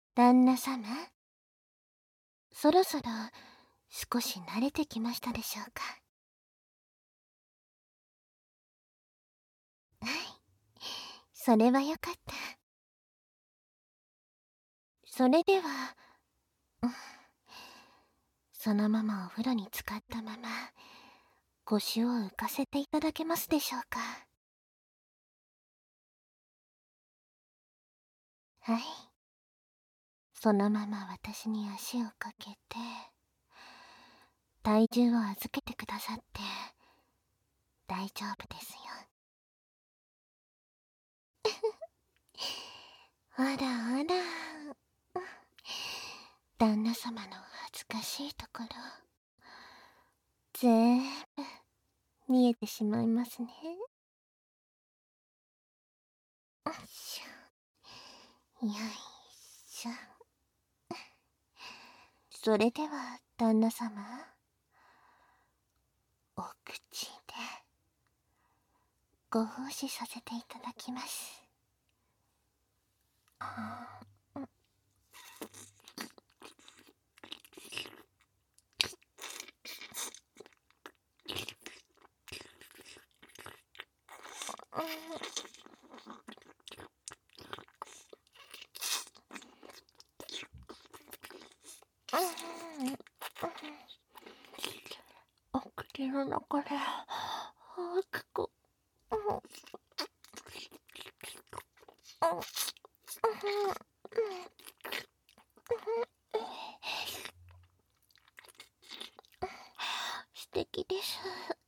旦那様、そろそろ少し慣れてきましたでしょうか。はい、それはよかった。それでは、そのままお風呂に浸かったまま、腰を浮かせていただけますでしょうか。はい。そのまま私に足をかけて、体重を預けてくださって大丈夫ですよ。あらあら、旦那様の恥ずかしいところ、ぜーぶ見えてしまいますね。よいしょ、よいしょ。それでは旦那様、お口でご奉仕させていただきます。お口の中で大きく素敵です。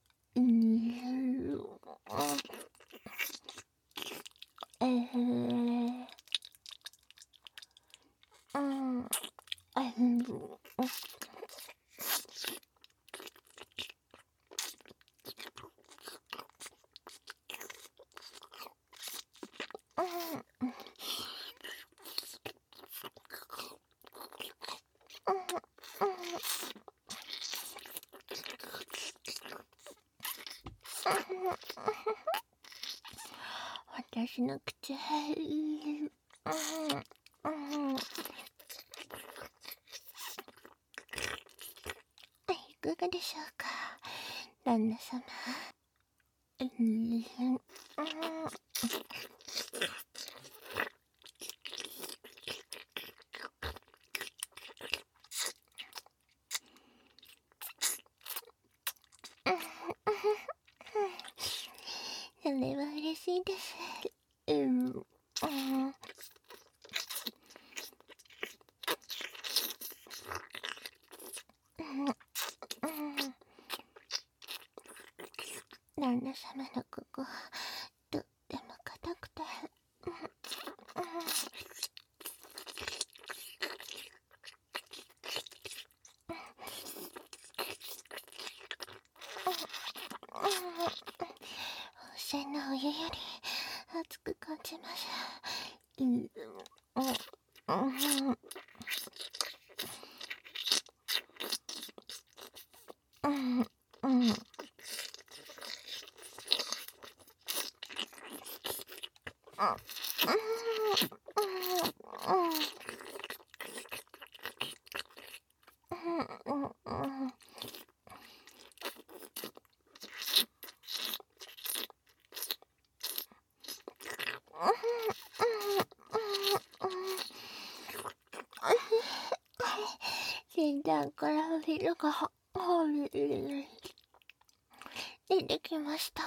えー、うん、私の口、いかがでしょうか、旦那様。それは嬉しいです。旦那様のここ、とっても硬くて、温泉のお湯より熱く感じます。心臓から水が出てきました。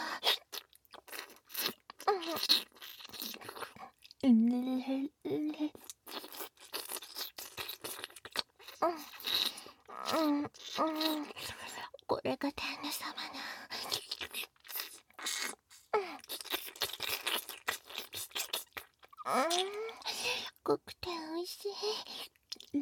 これが旦那様の濃くて美味しい。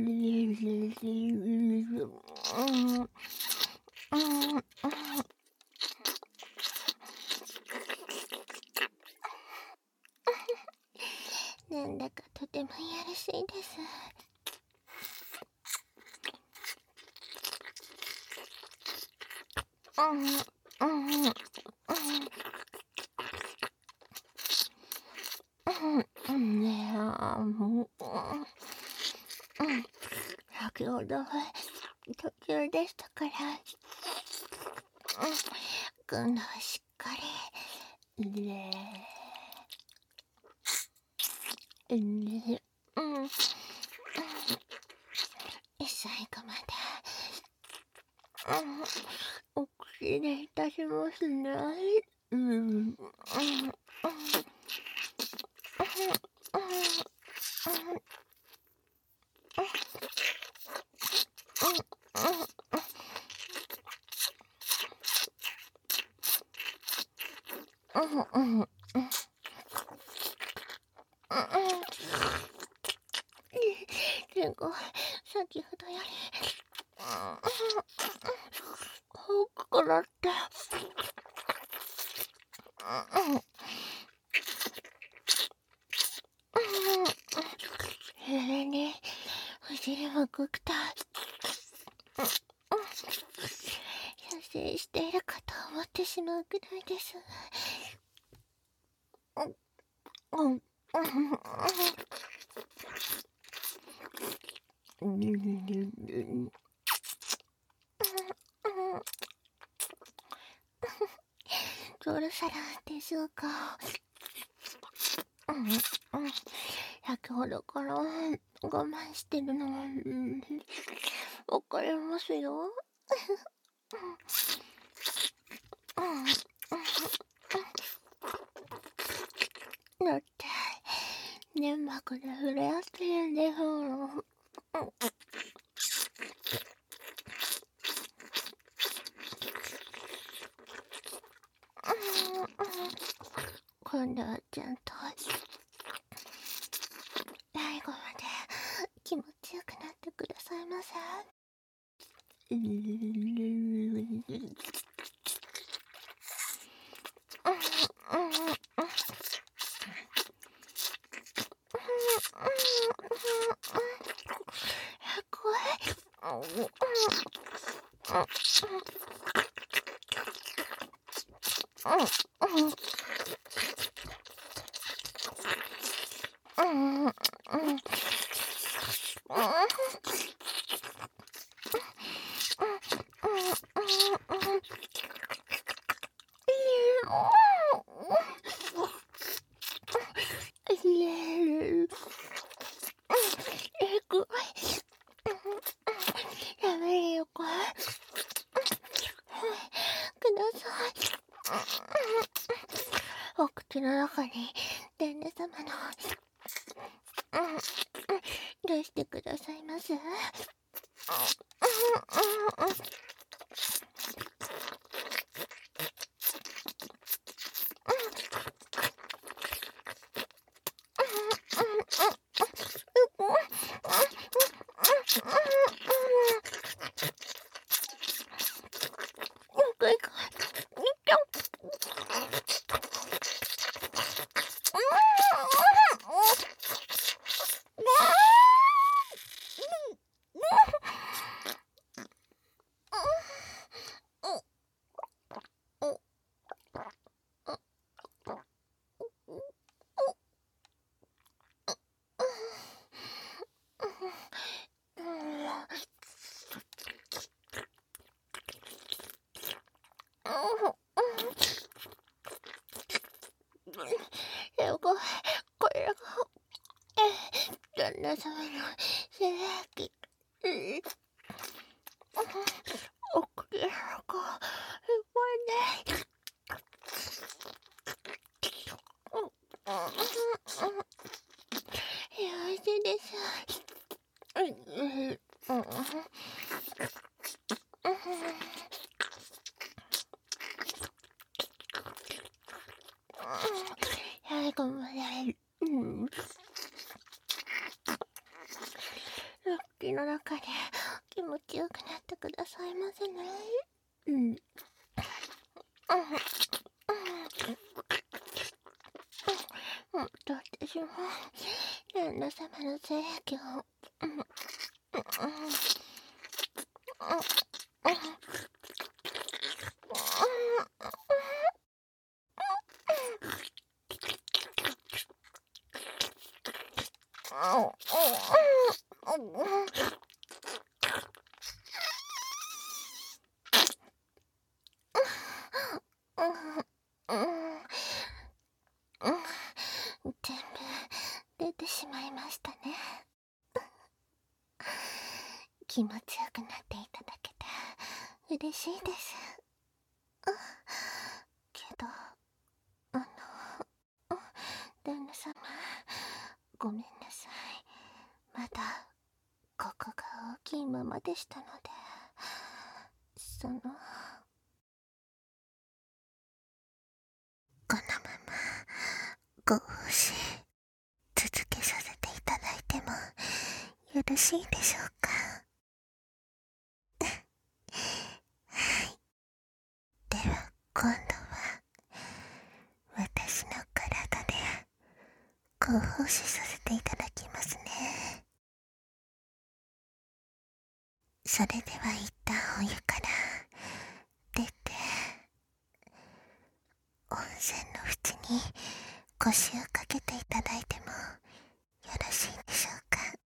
なんだかとてもいやらしいです。ねえ、もう。 先ほど途中でしたから、今度はしっかり最後までお口でいたしますね。すごい、先ほどより大きくなって、それにお尻もぐくと射精しているかと思ってしまうくらいです。そろそろでしょうか。先ほどから我慢してるのはわかりますよ。だって粘膜で触れ合ってるんですもの。今度はちゃんと最後まで気持ちよくなってくださいませ。怖い。やめるよ、これ。ください。お口の中に旦那様の出してくださいませ。これが旦那様の性癖。お口の中いっぱいね。よしです。最後まで口の中で気持ちよくなってくださいませね。私も旦那様の性癖を全部出てしまいましたね。気持ちよくなっていただけて嬉しいです。けど、旦那様、ごめんなさい。まだここが大きいままでしたので、このままご奉仕続けさせていただいてもよろしいでしょうか。では今度は私の体でご奉仕させていただきますね。それでは一旦お湯から出て、温泉の縁に腰をかけていただいてもよろしいでしょうか。